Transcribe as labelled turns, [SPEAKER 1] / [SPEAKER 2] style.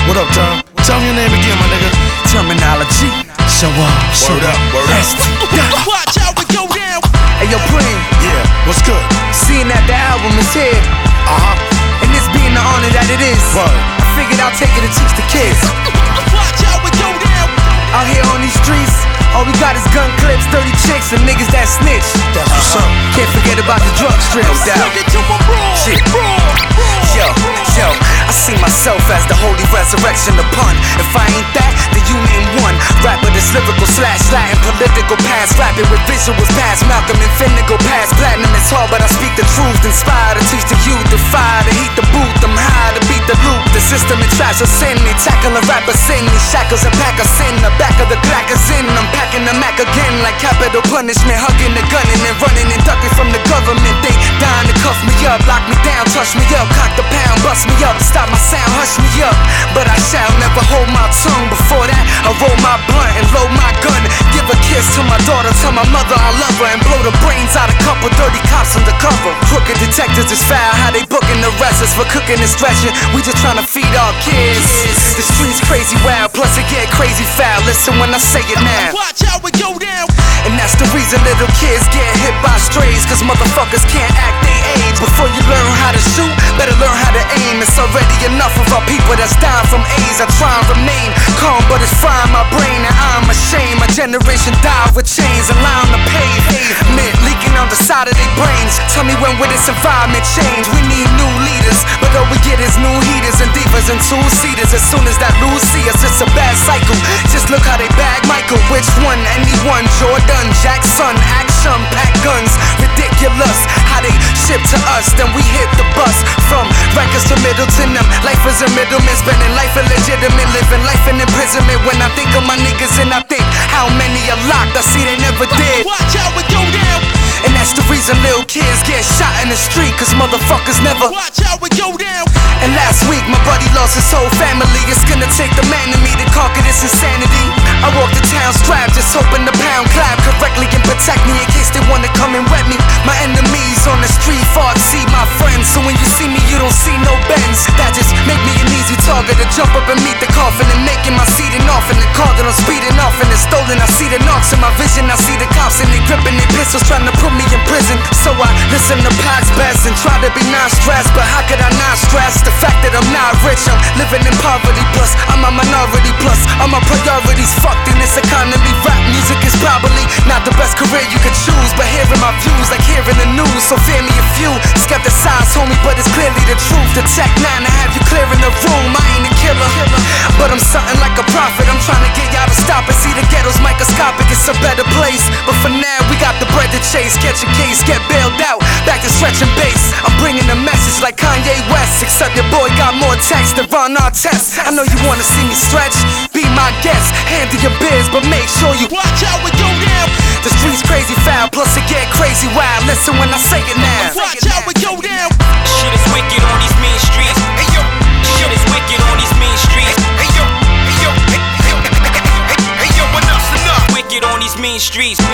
[SPEAKER 1] What up, Tom? Tell me your name again, my nigga.
[SPEAKER 2] Terminology. Show up.
[SPEAKER 1] Word up, word up.
[SPEAKER 3] Watch how we go down.
[SPEAKER 2] Hey, yo, Preem.
[SPEAKER 1] Yeah, what's good?
[SPEAKER 2] Seeing that the album is here, and this being the honor that it is,
[SPEAKER 1] Word.
[SPEAKER 2] I figured I'll take it to teach the kids.
[SPEAKER 3] Watch how we go down.
[SPEAKER 2] Out here on these streets, all we got is gun clips, dirty chicks, and niggas that snitch.
[SPEAKER 1] That's what's up.
[SPEAKER 2] Can't forget about the drug strips.
[SPEAKER 3] Take it to a brawl.
[SPEAKER 2] Shit. Yo, I see myself as the holy resurrection upon. If I ain't that, then you name one. Rapper that's lyrical slash Latin, political past, rapping with visuals past Malcolm and Finnegan past platinum. It's hard, but I speak the truth. Inspire to teach the youth, the fire to heat the booth. I'm high to beat the loop. The system and trash of sin. They tackle a rapper sin. These shackles and pack us in. The back of the crackers in. I'm packing the Mac again like capital punishment. Hugging the gun and then running and ducking from the government. They dying to cuff me up, lock me down, touch me up, cock the pound, bust me up, stop my sound, hush me up. But I shall never hold my tongue. Before that, I roll my blunt and load my gun. Give a kiss to my daughter, tell my mother I love her, and blow the brains out a couple dirty cops undercover. Crooked detectives is foul, how they booking the arrests for cooking and stretching. We just trying to feed our kids. The streets crazy wild, plus it get crazy foul. Listen when I say it now.
[SPEAKER 3] Watch how we go down.
[SPEAKER 2] And that's the reason little kids get hit by strays, cause motherfuckers can't act they age. Before you learn how to shoot, better learn how to aim. It's already enough of our people that's dying from AIDS. I try and remain calm, but it's frying my brain, and I'm ashamed. My generation died with chains and lie on the pavement, leaking on the side of their brains. Tell me when will this environment change? We need new leaders, but all we get is new heaters and divas and two-seaters. As soon as that lose see us, it's a bad cycle. Just look how they bag Michael. Which one? Anyone? Jordan, Jackson, action, pack guns. Ridiculous how they ship to us, then we hit the bus. From Rikers to Middleton, life is a middleman, spending life illegitimate, living life in imprisonment. When I think of my niggas and I think how many are locked, I see they never did.
[SPEAKER 3] Watch how we go down.
[SPEAKER 2] And that's the reason little kids get shot in the street, cause motherfuckers never.
[SPEAKER 3] Watch how we go down.
[SPEAKER 2] And last week my buddy lost his whole family. It's gonna take the man in me to conquer this insanity. I walk the town strapped, just hoping the pound clap correctly and protect me in case they wanna come and wet me. My enemies on the street far exceed my friends, so when you see me you don't see no bends. That just make me an easy target to jump up and meet the coffin, and making my seating off in the car that I'm speeding off and it's stolen. I see the knocks in my vision, I see the cops and they gripping their pistols trying to put me in prison. So I listen to Pac's best and try to be non-stressed, but how could I not stress the fact that I'm not rich? I'm living in poverty, plus I'm a minority, plus all my priorities fucked in this economy. Rap music is probably not the best career you could choose, but hearing my views like hearing the news, so fear me if you skepticize, homie, but it's clearly the truth. The Tech 9 to have you clearing the room. I ain't a killer, but I'm something like a prophet. I'm trying to get y'all to stop it. See the ghetto's microscopic, it's a better place, but for now we got the bread to chase. Catch a case, get bailed out, back to stretching base. I'm bringing a message like Kanye West, except your boy got more text than Ron Artest. I know you wanna see me stretch, be my guest, handle your biz, but make sure you
[SPEAKER 3] Watch how we go down.
[SPEAKER 2] the streets crazy foul, plus it get crazy wild. Listen when I say it now.
[SPEAKER 3] Watch how we go down.
[SPEAKER 4] Shit is wicked on these mean streets. Hey yo, shit is wicked on these mean streets. Hey yo, hey yo, hey yo, hey yo, enough's enough. Wicked on these mean streets.